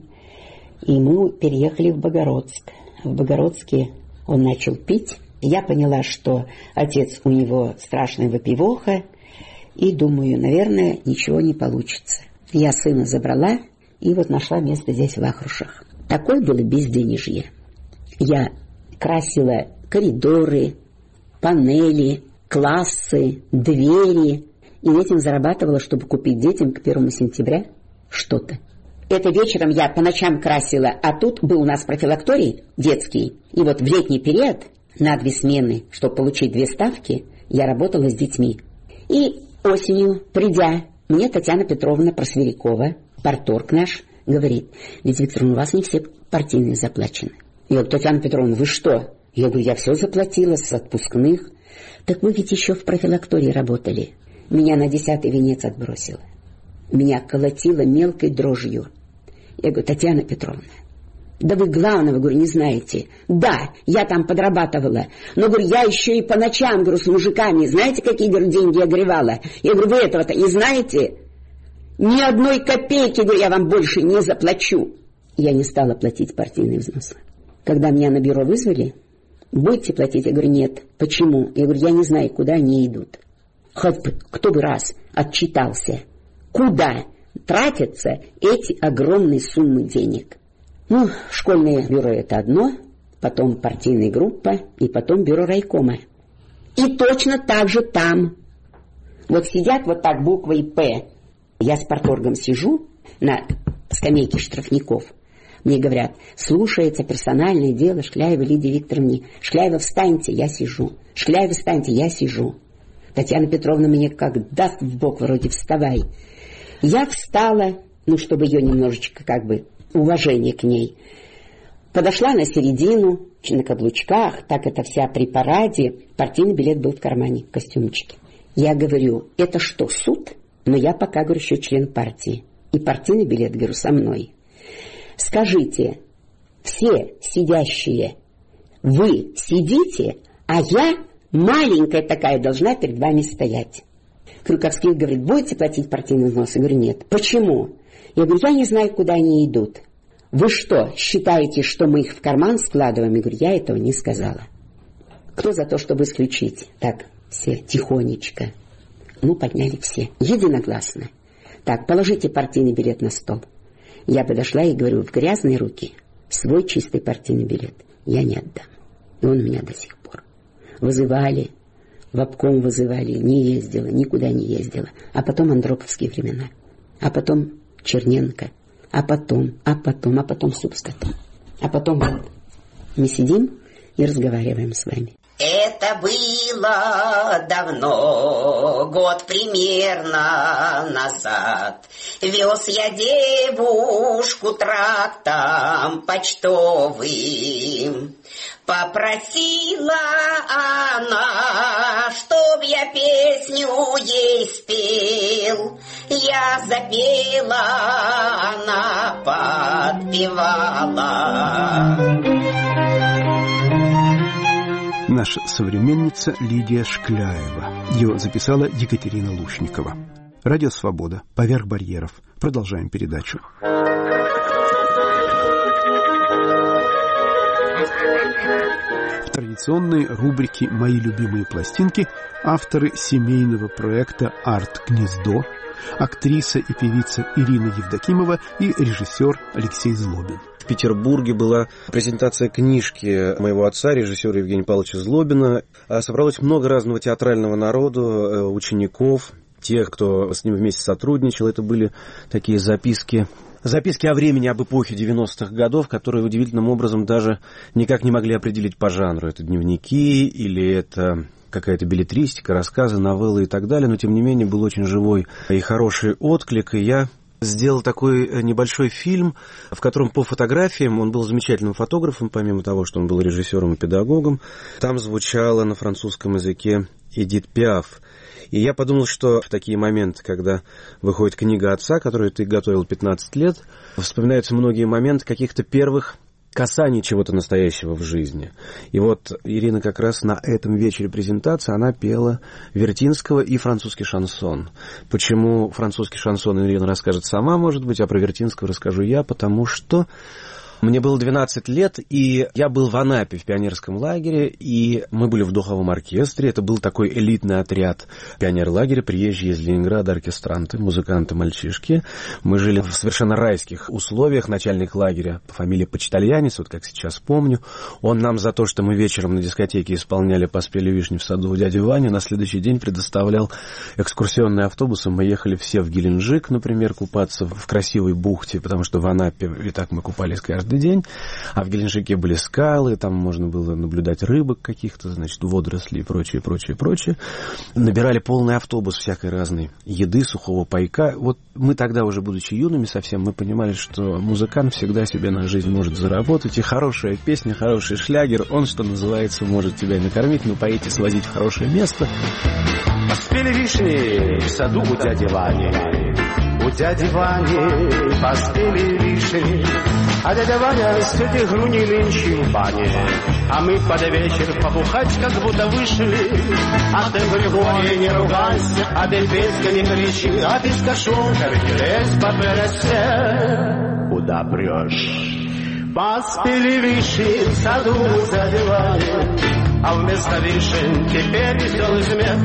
И мы переехали в Богородск. В Богородске он начал пить. Я поняла, что отец у него страшная выпивоха. И думаю, наверное, ничего не получится. Я сына забрала и вот нашла место здесь, в Вахрушах. Такое было безденежье. Я красила коридоры, панели, классы, двери. И этим зарабатывала, чтобы купить детям к первому сентября что-то. Это вечером я по ночам красила, а тут был у нас профилакторий детский. И вот в летний период на две смены, чтобы получить две ставки, я работала с детьми. И осенью, придя, мне Татьяна Петровна Просверякова, парторг наш, говорит: ведь, Виктор, у вас не все партийные заплачены. Я говорю: Татьяна Петровна, вы что? Я говорю: я все заплатила с отпускных. Так вы ведь еще в профилактории работали. Меня на десятый венец отбросило. Меня колотило мелкой дрожью. Я говорю: Татьяна Петровна, да вы главного, говорю, не знаете. Да, я там подрабатывала. Но, говорю, я еще и по ночам, говорю, с мужиками. Знаете, какие, говорю, деньги я огревала? Я говорю: вы этого-то не знаете? Ни одной копейки, говорю, я вам больше не заплачу. Я не стала платить партийные взносы. Когда меня на бюро вызвали: будете платить? Я говорю: нет. Почему? Я говорю: я не знаю, куда они идут. Хоть бы кто бы раз отчитался, куда тратятся эти огромные суммы денег. Ну, школьное бюро — это одно, потом партийная группа, и потом бюро райкома. И точно так же там. Вот сидят вот так буквой «П». Я с парторгом сижу на скамейке штрафников. Мне говорят: слушается персональное дело Шкляевой Лидии Викторовне. Шкляева, встаньте, я сижу. Шкляева, встаньте, я сижу. Татьяна Петровна мне как даст в бок, вроде: вставай. Я встала, ну, чтобы ее немножечко, как бы, уважение к ней. Подошла на середину, на каблучках, так это вся при параде. Партийный билет был в кармане, в костюмчике. Я говорю: это что, суд? Но я пока, говорю, еще член партии. И партийный билет, говорю, со мной. Скажите, все сидящие, вы сидите, а я, маленькая такая, должна перед вами стоять. Крюковский говорит: будете платить партийный взнос? Я говорю: нет. Почему? Я говорю: я не знаю, куда они идут. Вы что, считаете, что мы их в карман складываем? Я говорю: я этого не сказала. Кто за то, чтобы исключить? Так, все тихонечко. Ну, подняли все, единогласно. Так, положите партийный билет на стол. Я подошла и говорю: в грязные руки свой чистый партийный билет я не отдам. И он у меня до сих пор. Вызывали, в обком вызывали, не ездила, никуда не ездила. А потом андроповские времена. А потом Черненко. А потом, а потом, а потом суп с котом. А потом Мы сидим и разговариваем с вами. Это было давно, год примерно назад. Вез я девушку трактом почтовым. Попросила она, чтоб я песню ей спел. Я запела, она подпевала. Наша современница Лидия Шкляева. Ее записала Екатерина Лушникова. Радио «Свобода». Поверх барьеров. Продолжаем передачу. В традиционной рубрике «Мои любимые пластинки» авторы семейного проекта «Арт-гнездо», актриса и певица Ирина Евдокимова и режиссер Алексей Злобин. В Петербурге была презентация книжки моего отца, режиссера Евгения Павловича Злобина. Собралось много разного театрального народу, учеников, тех, кто с ним вместе сотрудничал. Это были такие записки, записки о времени, об эпохе девяностых годов, которые удивительным образом даже никак не могли определить по жанру. Это дневники или это какая-то беллетристика, рассказы, новеллы и так далее. Но, тем не менее, был очень живой и хороший отклик, и я сделал такой небольшой фильм, в котором по фотографиям, он был замечательным фотографом, помимо того, что он был режиссером и педагогом, там звучало на французском языке Эдит Пиаф. И я подумал, что в такие моменты, когда выходит книга отца, которую ты готовил пятнадцать лет, вспоминаются многие моменты каких-то первых касаний чего-то настоящего в жизни. И вот Ирина как раз на этом вечере презентации, она пела Вертинского и французский шансон. Почему французский шансон Ирина расскажет сама, может быть, а про Вертинского расскажу я, потому что мне было двенадцать лет, и я был в Анапе в пионерском лагере, и мы были в духовом оркестре. Это был такой элитный отряд пионер-лагеря, приезжие из Ленинграда оркестранты, музыканты, мальчишки. Мы жили в совершенно райских условиях. Начальник лагеря по фамилии Почтальянец, вот как сейчас помню, он нам за то, что мы вечером на дискотеке исполняли «Поспели вишни в саду у дяди Вани», на следующий день предоставлял экскурсионные автобусы. Мы ехали все в Геленджик, например, купаться в красивой бухте, потому что в Анапе и так мы купались каждый день, а в Геленджике были скалы, там можно было наблюдать рыбок каких-то, значит, водоросли и прочее, прочее, прочее. Набирали полный автобус всякой разной еды, сухого пайка. Вот мы тогда, уже будучи юными совсем, мы понимали, что музыкант всегда себе на жизнь может заработать, и хорошая песня, хороший шлягер, он, что называется, может тебя накормить, напоить и свозить в хорошее место. Поспели вишни в саду у дяди Вани, у дяди Вани поспели вишни. А дядя Ваня с тетей Груней нынче в бане, а мы под вечер побухать как будто вышли. А ты, Григорий, не ругайся, а ты, Петька, не кричи, а ты с кошелками не лезь по ПРС. Куда прешь? Поспели вишни в саду у дяди Вани, а вместо вишен теперь веселый смех.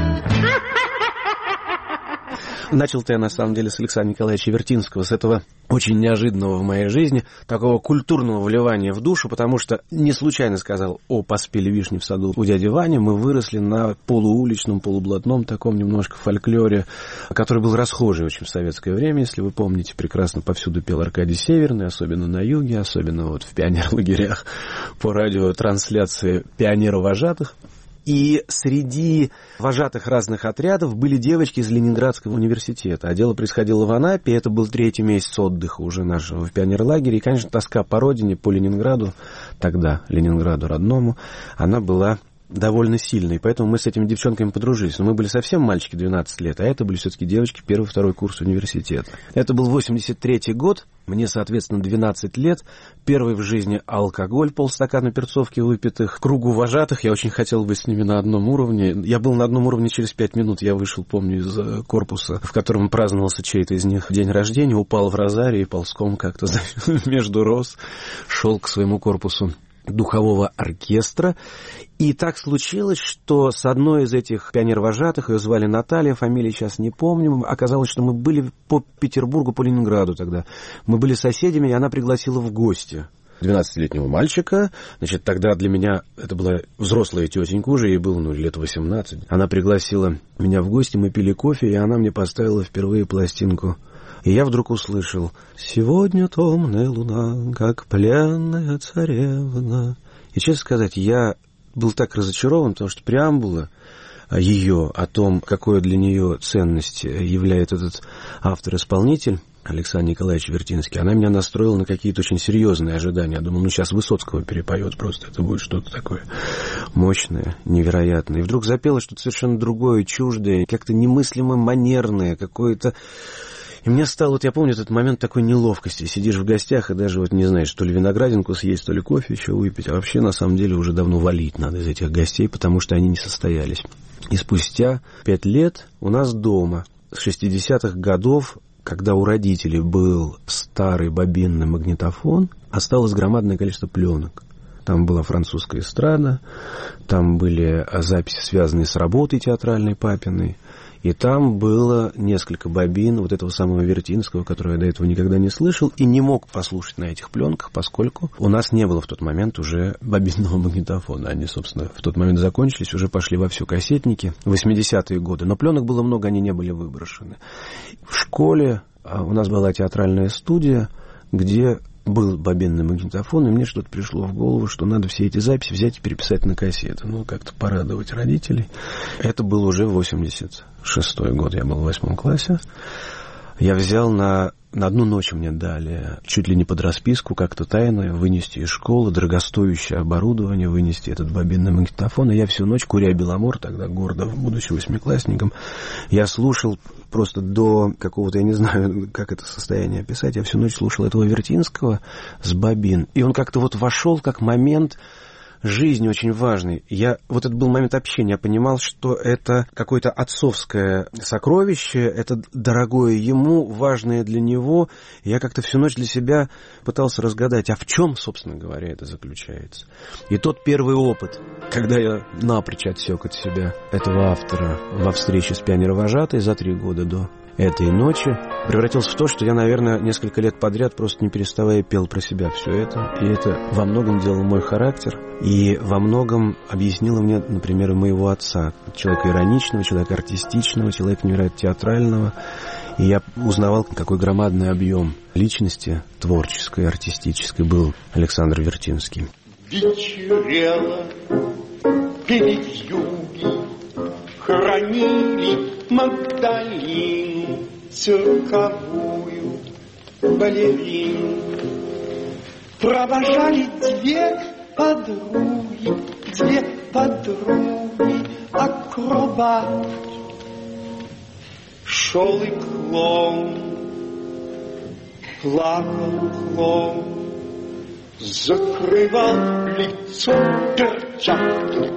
Начал-то я, на самом деле, с Александра Николаевича Вертинского, с этого очень неожиданного в моей жизни, такого культурного вливания в душу, потому что не случайно сказал о «Поспели вишни в саду у дяди Вани». Мы выросли на полууличном, полублатном таком немножко фольклоре, который был расхожий очень в советское время, если вы помните, прекрасно повсюду пел Аркадий Северный, особенно на юге, особенно вот в пионерлагерях по радио трансляции пионеровожатых. И среди вожатых разных отрядов были девочки из Ленинградского университета. А дело происходило в Анапе, это был третий месяц отдыха уже нашего в пионерлагере. И, конечно, тоска по родине, по Ленинграду, тогда Ленинграду родному, она была довольно сильной. Поэтому мы с этими девчонками подружились. Но мы были совсем мальчики, двенадцать лет, а это были все-таки девочки, первый, второй курс университета. Это был восемьдесят третий год, мне, соответственно, двенадцать лет. Первый в жизни алкоголь, полстакана перцовки выпитых. В кругу вожатых я очень хотел быть с ними на одном уровне. Я был на одном уровне через пять минут. Я вышел, помню, из корпуса, в котором праздновался чей-то из них день рождения, упал в розарий и ползком как-то между роз шел к своему корпусу духового оркестра. И так случилось, что с одной из этих пионер-вожатых, ее звали Наталья, фамилии сейчас не помню, оказалось, что мы были по Петербургу, по Ленинграду тогда. Мы были соседями, и она пригласила в гости двенадцатилетнего мальчика. Значит, тогда для меня это была взрослая тетенька уже, ей было, ну, лет восемнадцать. Она пригласила меня в гости, мы пили кофе, и она мне поставила впервые пластинку И я вдруг услышал: «Сегодня томная луна, как пленная царевна». И, честно сказать, я был так разочарован, потому что преамбула ее о том, какую для нее ценность являет этот автор-исполнитель, Александр Николаевич Вертинский, она меня настроила на какие-то очень серьезные ожидания. Я думал, ну сейчас Высоцкого перепоет просто, это будет что-то такое мощное, невероятное. И вдруг запело что-то совершенно другое, чуждое, как-то немыслимо манерное, какое-то... И мне стало, вот я помню этот момент такой неловкости. Сидишь в гостях и даже вот не знаешь, то ли виноградинку съесть, то ли кофе еще выпить. А вообще, на самом деле, уже давно валить надо из этих гостей, потому что они не состоялись. И спустя пять лет у нас дома с шестидесятых годов, когда у родителей был старый бобинный магнитофон, осталось громадное количество пленок. Там была французская эстрада, там были записи, связанные с работой театральной папиной, и там было несколько бобин вот этого самого Вертинского, которого я до этого никогда не слышал и не мог послушать на этих пленках, поскольку у нас не было в тот момент уже бобинного магнитофона. Они, собственно, в тот момент закончились, уже пошли вовсю кассетники, восьмидесятые годы. Но пленок было много, они не были выброшены. В школе у нас была театральная студия, где был бобинный магнитофон, и мне что-то пришло в голову, что надо все эти записи взять и переписать на кассеты. Ну, как-то порадовать родителей. Это был уже восемьдесят шестой год, я был в восьмом классе. Я взял на, на одну ночь, мне дали чуть ли не под расписку, как-то тайно вынести из школы дорогостоящее оборудование, вынести этот бобинный магнитофон. И я всю ночь, куря Беломор, тогда гордо, будучи восьмиклассником, я слушал просто до какого-то, я не знаю, как это состояние описать, я всю ночь слушал этого Вертинского с бобин. И он как-то вот вошел как момент жизни очень важный. Я, вот это был момент общения, я понимал, что это какое-то отцовское сокровище, это дорогое ему, важное для него. Я как-то всю ночь для себя пытался разгадать, а в чем, собственно говоря, это заключается. И тот первый опыт, когда я напрочь отсек от себя этого автора во встрече с пионеровожатой за три года до этой ночи, превратился в то, что я, наверное, несколько лет подряд просто не переставая пел про себя все это. И это во многом делал мой характер. И во многом объяснило мне, например, моего отца. Человека ироничного, человека артистичного, человека невероятно театрального. И я узнавал, какой громадный объем личности творческой, артистической был Александр Вертинский. Вечерело, пели вьюги, хранили Магдалину, цирковую балерину. Провожали две подруги, две подруги, акробат. Шел и клоун, плакал клоун, закрывал лицо перчаткой.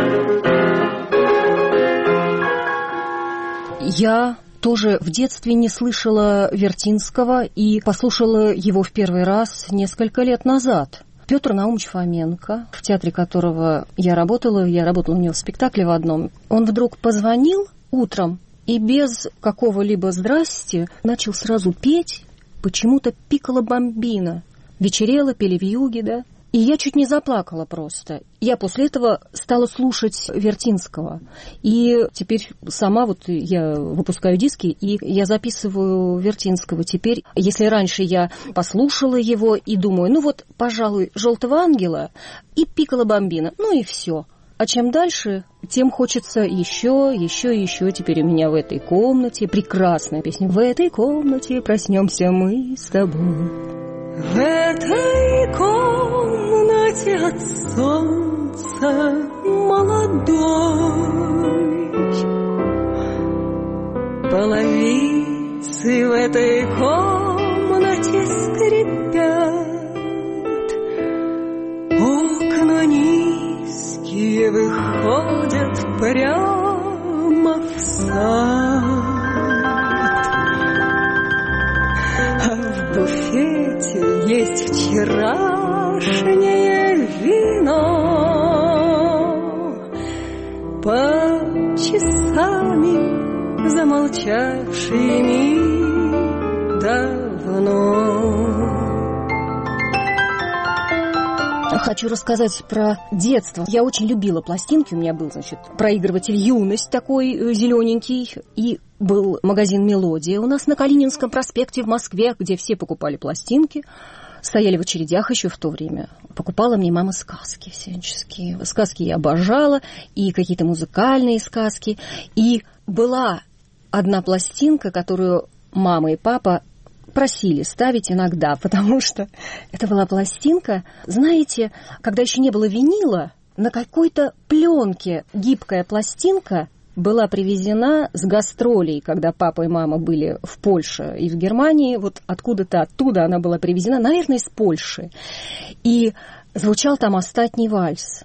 Я тоже в детстве не слышала Вертинского и послушала его в первый раз несколько лет назад. Петр Наумович Фоменко, в театре которого я работала, я работала у него в спектакле в одном, он вдруг позвонил утром и без какого-либо «здрасте» начал сразу петь почему-то «Пикколо бамбино». Вечерело, пели вьюги, да? И я чуть не заплакала просто. Я после этого стала слушать Вертинского. И теперь сама вот я выпускаю диски, и я записываю Вертинского. Теперь, если раньше я послушала его и думаю, ну вот, пожалуй, «Желтого ангела» и «Пикколо бамбино», ну и все. А чем дальше, тем хочется еще, еще и еще. Теперь у меня в этой комнате прекрасная песня. В этой комнате проснемся мы с тобой. В этой комнате от солнца молодой половицы в этой комнате скрипят, окна низкие выходят прямо в сад. В буфете есть вчерашнее вино, по часами замолчавшими давно. Хочу рассказать про детство. Я очень любила пластинки. У меня был, значит, проигрыватель «Юность» такой зелененький. И был магазин «Мелодия» у нас на Калининском проспекте в Москве, где все покупали пластинки. Стояли в очередях еще в то время. Покупала мне мама сказки всяческие. Сказки я обожала, и какие-то музыкальные сказки. И была одна пластинка, которую мама и папа просили ставить иногда, потому что это была пластинка, знаете, когда еще не было винила, на какой-то пленке гибкая пластинка была привезена с гастролей, когда папа и мама были в Польше и в Германии. Вот откуда-то оттуда она была привезена, наверное, из Польши. И звучал там «Остатний вальс».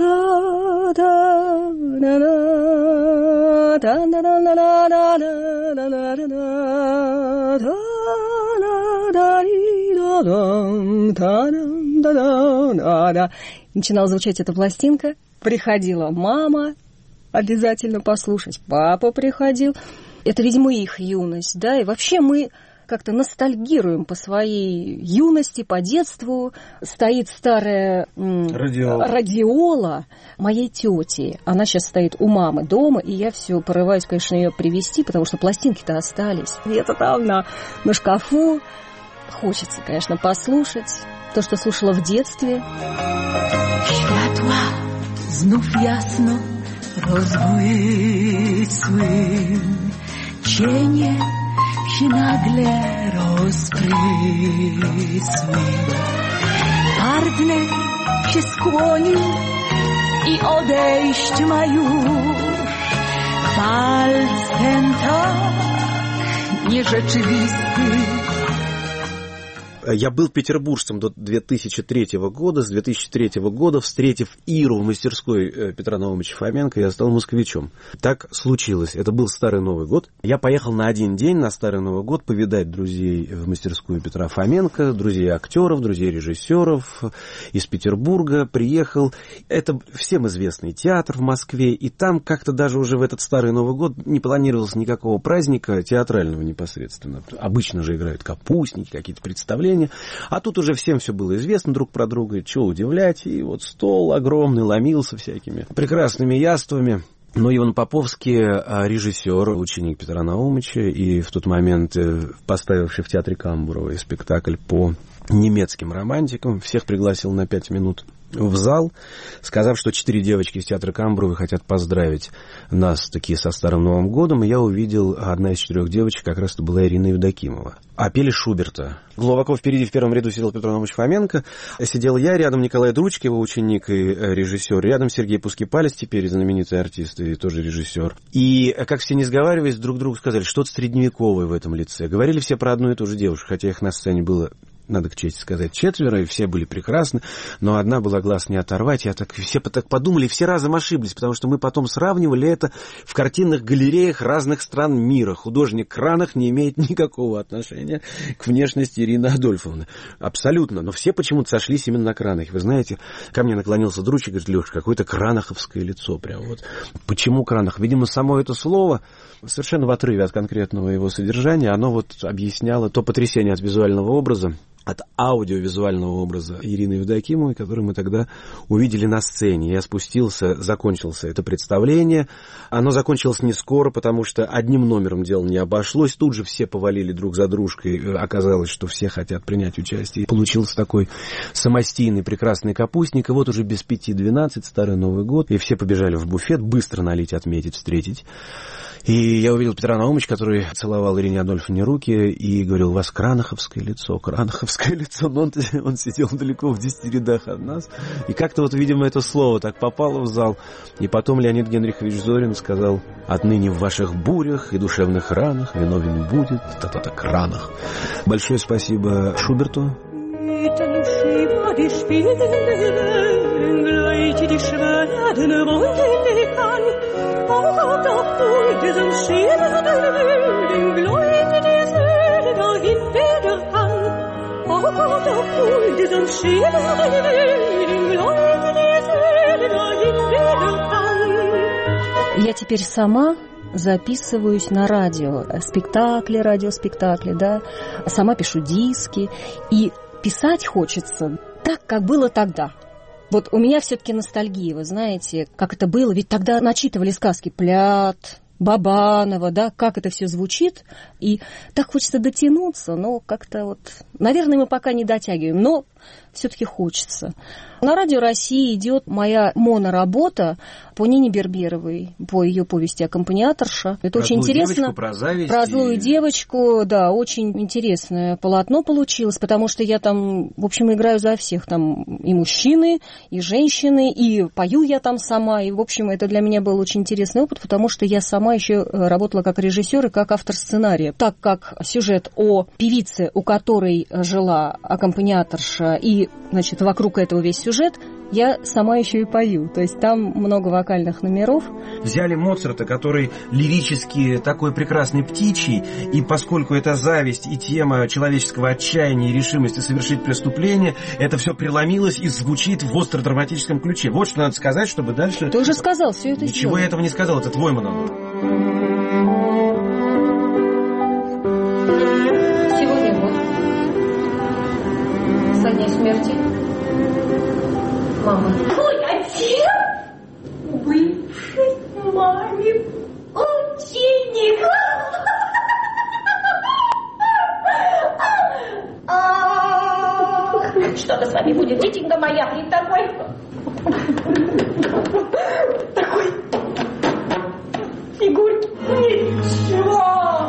Начинала звучать эта пластинка. Приходила мама обязательно послушать. Папа приходил. Это, видимо, их юность, да, и вообще мы как-то ностальгируем по своей юности, по детству. Стоит старая радиола. радиола моей тети. Она сейчас стоит у мамы дома, и я все порываюсь, конечно, ее привезти, потому что пластинки-то остались где-то там на, на шкафу. Хочется, конечно, послушать то, что слушала в детстве. Światła znów jasno rozbłysły, cienie się nagle rozprysły. Gardner się skłonił i odejść ma już. Walc ten tak nierzeczywisty. Я был петербуржцем до две тысячи третьего года. С две тысячи третьего года, встретив Иру в мастерской Петра Наумовича Фоменко, я стал москвичом. Так случилось. Это был Старый Новый год. Я поехал на один день на Старый Новый год повидать друзей в мастерскую Петра Фоменко, друзей актеров, друзей режиссеров из Петербурга. Приехал. Это всем известный театр в Москве. И там как-то даже уже в этот Старый Новый год не планировалось никакого праздника театрального непосредственно. Обычно же играют капустники, какие-то представления. А тут уже всем все было известно друг про друга, чего удивлять. И вот стол огромный ломился всякими прекрасными яствами. Но Иван Поповский, режиссер, ученик Петра Наумовича, и в тот момент поставивший в театре Камбурова спектакль по немецким романтикам, всех пригласил на пять минут в зал, сказав, что четыре девочки из театра Камбуровой хотят поздравить нас таки со Старым Новым годом, и я увидел, одна из четырех девочек как раз-то была Ирина Евдокимова. А пели Шуберта. Глубоко впереди в первом ряду сидел Петр Наумович Фоменко, сидел я, рядом Николай Дручко, его ученик и режиссер, рядом Сергей Пускипалец, теперь знаменитый артист и тоже режиссер. И, как все не сговариваясь, друг другу сказали, что-то средневековое в этом лице. Говорили все про одну и ту же девушку, хотя их на сцене было, надо к чести сказать, четверо, и все были прекрасны, но одна была глаз не оторвать. Я так, все так подумали, все разом ошиблись, потому что мы потом сравнивали это в картинных галереях разных стран мира. Художник Кранах не имеет никакого отношения к внешности Ирины Адольфовны. Абсолютно. Но все почему-то сошлись именно на Кранахе. Вы знаете, ко мне наклонился Дручко и говорит: Лёш, какое-то кранаховское лицо прям вот. Почему Кранах? Видимо, само это слово совершенно в отрыве от конкретного его содержания, оно вот объясняло то потрясение от визуального образа, от аудиовизуального образа Ирины Евдокимовой, который мы тогда увидели на сцене. Я спустился, закончился это представление. Оно закончилось не скоро, потому что одним номером дело не обошлось. Тут же все повалили друг за дружкой. Оказалось, что все хотят принять участие. Получился такой самостийный прекрасный капустник. И вот уже без пяти двенадцать, Старый Новый год, и все побежали в буфет быстро налить, отметить, встретить. И я увидел Петра Наумовича, который целовал Ирине Адольфовне руки и говорил: у вас кранаховское лицо, кранаховское лицо. Но он, он сидел далеко в десяти рядах от нас. И как-то вот, видимо, это слово так попало в зал. И потом Леонид Генрихович Зорин сказал: отныне в ваших бурях и душевных ранах виновен будет та-та-та Кранах. Большое спасибо Шуберту. Я теперь сама записываюсь на радио, спектакли, радиоспектакли, да, сама пишу диски, и писать хочется так, как было тогда. Вот у меня все-таки ностальгия, вы знаете, как это было, ведь тогда начитывали сказки «Плят», Бабанова, да, как это все звучит, и так хочется дотянуться, но как-то вот, наверное, мы пока не дотягиваем, но все-таки хочется. На Радио России идет моя моноработа по Нине Берберовой, по ее повести «Аккомпаниаторша». Это про очень интересно. Девочку, про зависть. Про злую и... девочку, да, очень интересное полотно получилось, потому что я там, в общем, играю за всех. Там и мужчины, и женщины, и пою я там сама. И, в общем, это для меня был очень интересный опыт, потому что я сама еще работала как режиссер и как автор сценария. Так как сюжет о певице, у которой жила аккомпаниаторша, и, значит, вокруг этого весь сюжет, я сама еще и пою. То есть там много вокальных номеров. Взяли Моцарта, который лирически такой прекрасный птичий, и поскольку это зависть и тема человеческого отчаяния и решимости совершить преступление, это все преломилось и звучит в остро-драматическом ключе. Вот что надо сказать, чтобы дальше... Ты уже сказал, все это Ничего сделано. Я этого не сказал, это твой монолог. Сегодня год со дня смерти мамы. Твой отец бывший маме ученик. Ах, что-то с вами будет, детенька моя, и такой... Такой... Фигурки. Ничего.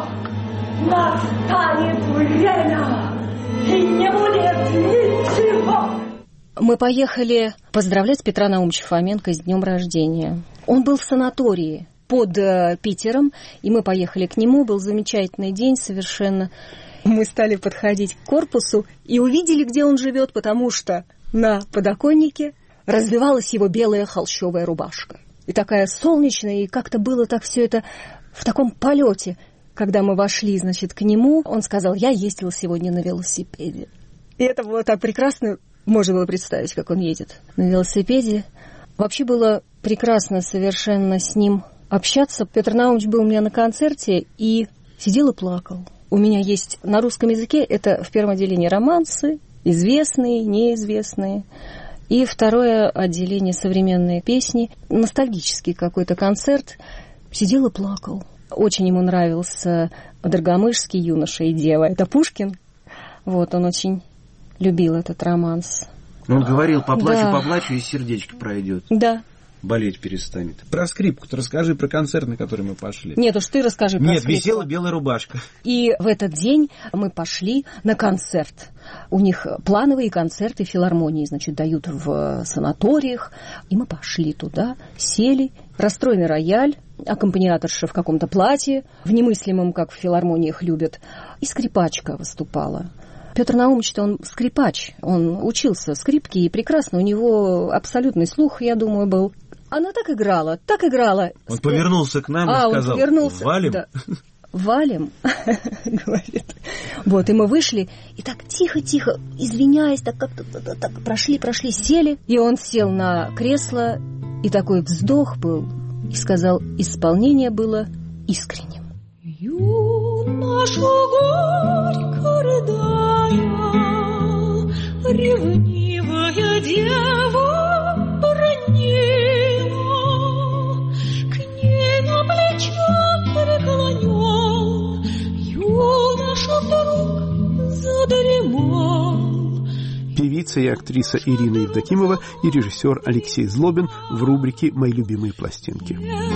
Настанет время, и не будет ничего. Мы поехали поздравлять Петра Наумовича Фоменко с днем рождения. Он был в санатории под э, Питером, и мы поехали к нему. Был замечательный день совершенно. Мы стали подходить к корпусу и увидели, где он живет, потому что на подоконнике развивалась его белая холщовая рубашка. И такая солнечная, и как-то было так все это в таком полете. Когда мы вошли, значит, к нему, он сказал: я ездил сегодня на велосипеде. И это было так прекрасно. Можно было представить, как он едет на велосипеде. Вообще было прекрасно совершенно с ним общаться. Петр Наумович был у меня на концерте и сидел и плакал. У меня есть на русском языке, это в первом отделении романсы, известные, неизвестные. И второе отделение современные песни. Ностальгический какой-то концерт. Сидел и плакал. Очень ему нравился Доргомышский «Юноша и дева». Это Пушкин. Вот, он очень... любил этот романс. Он говорил: поплачу, да. поплачу, и сердечко пройдет. Да. Болеть перестанет. Про скрипку-то расскажи, про концерт, на который мы пошли. Нет, уж ты расскажи про Нет, скрипку. висела белая рубашка. И в этот день мы пошли на концерт. У них плановые концерты филармонии, значит, дают в санаториях. И мы пошли туда, сели, расстроенный рояль, аккомпаниаторша в каком-то платье, в немыслимом, как в филармониях любят, и скрипачка выступала. Петр Наумович-то он скрипач, он учился скрипке, и прекрасно, у него абсолютный слух, я думаю, был. Она так играла, так играла. Он повернулся к нам а, и сказал: он повернулся, валим? Да. Валим, говорит. Вот, и мы вышли, и так тихо-тихо, извиняясь, так как-то так прошли, прошли, сели. И он сел на кресло, и такой вздох был, и сказал: исполнение было искренним. Юноша горько рыдая, ревнивая дева бронила, к ней на плечах преклонен, юноша вдруг задремал. Певица и актриса Ирина Евдокимова и режиссер Алексей Злобин в рубрике «Мои любимые пластинки».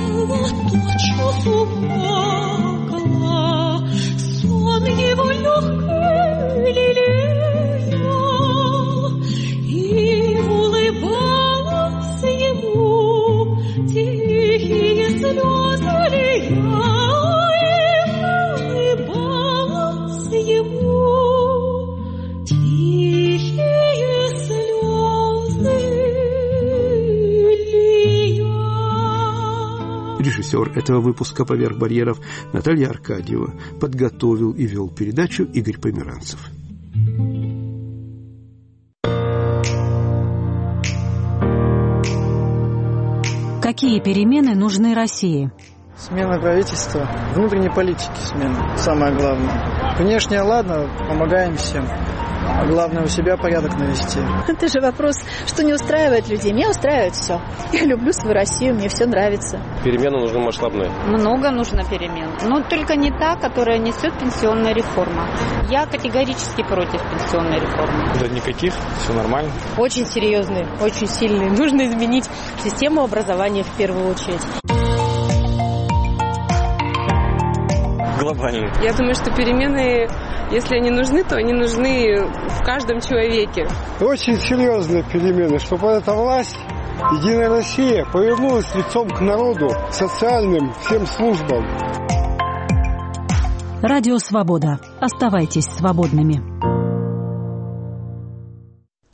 Сон его легкий лелеял, и улыбалась ему тихие слезы лия, и улыбалась ему тихие слезы лия. Режиссер этого выпуска «Поверх барьеров» Наталья Аркадьева. Подготовил и вел передачу Игорь Померанцев. Какие перемены нужны России? Смена правительства, внутренней политики смена, самое главное. Внешне, ладно, помогаем всем. А главное у себя порядок навести. Это же вопрос, что не устраивает людей. Меня устраивает все. Я люблю свою Россию, мне все нравится. Перемены нужны масштабные. Много нужно перемен. Но только не та, которая несет пенсионная реформа. Я категорически против пенсионной реформы. Да никаких, все нормально. Очень серьезные, очень сильные. Нужно изменить систему образования в первую очередь. Глобально. Я думаю, что перемены, если они нужны, то они нужны в каждом человеке. Очень серьезные перемены, чтобы эта власть, Единая Россия, повернулась лицом к народу, к социальным всем службам. Радио «Свобода». Оставайтесь свободными.